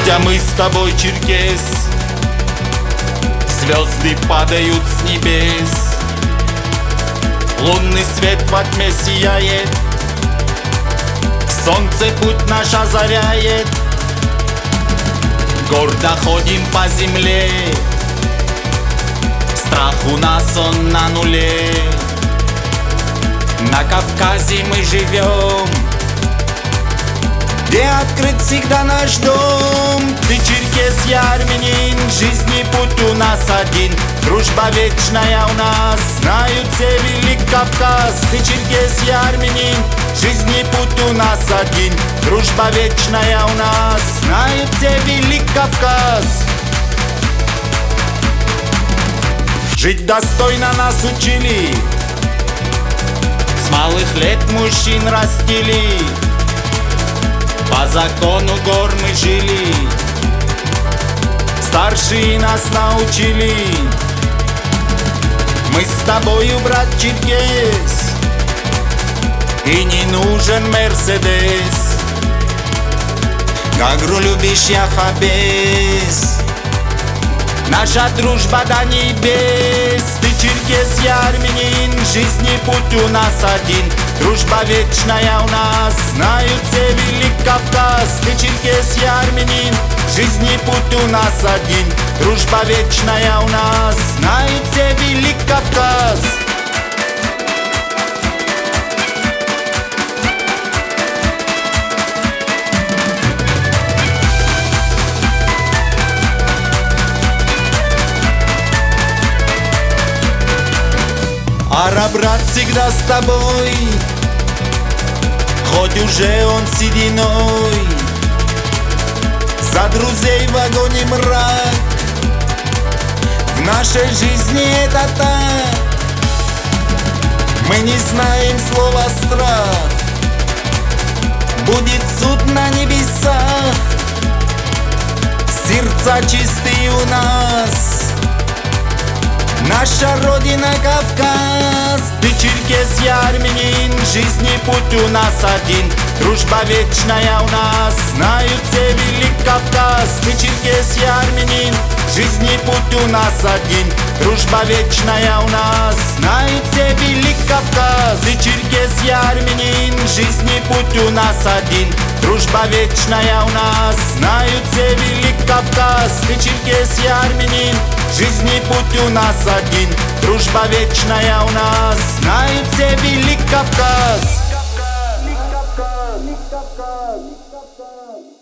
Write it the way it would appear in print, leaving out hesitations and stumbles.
Хотя мы с тобой, черкес, звезды падают с небес, лунный свет во тьме сияет, солнце путь наш озаряет. Гордо ходим по земле, страх у нас он на нуле. На Кавказе мы живем, где открыт всегда наш дом. Ты черкес, я армянин, жизни путь у нас один, дружба вечная у нас, знают все Велик Кавказ. Ты черкес, я армянин, жизни путь у нас один, дружба вечная у нас, знают все Велик Кавказ. Жить достойно нас учили, с малых лет мужчин растили, по закону гор мы жили, старшие нас научили. Мы с тобою, брат черкес, и не нужен Мерседес. Гагру любишь, я Хабес, наша дружба до небес. Ты черкес, я армянин, жизни путь у нас один, дружба вечная у нас, знают все Велик Кавказ. Ты черкес, я армянин, жизни путь у нас один, дружба вечная у нас, знают все Велик Кавказ. Ара, брат, всегда с тобой, хоть уже он сединой. За друзей в огонь и мрак, в нашей жизни это так. Мы не знаем слова страх, будет суд на небесах. Сердца чистые у нас, наша родина Кавказ. Ты черкес, я армянин, жизни путь у нас один, дружба вечная у нас, знают все Велик Кавказ. Ты черкес, я армянин, жизни путь у нас один, дружба вечная у нас, знают все Велик Кавказ. Ты черкес, я армянин, жизни путь у нас один, дружба вечная у нас, знают все Велик Кавказ. Ты черкес, я армянин, жизни путь у нас один, дружба вечная у нас, знают все Велик Кавказ.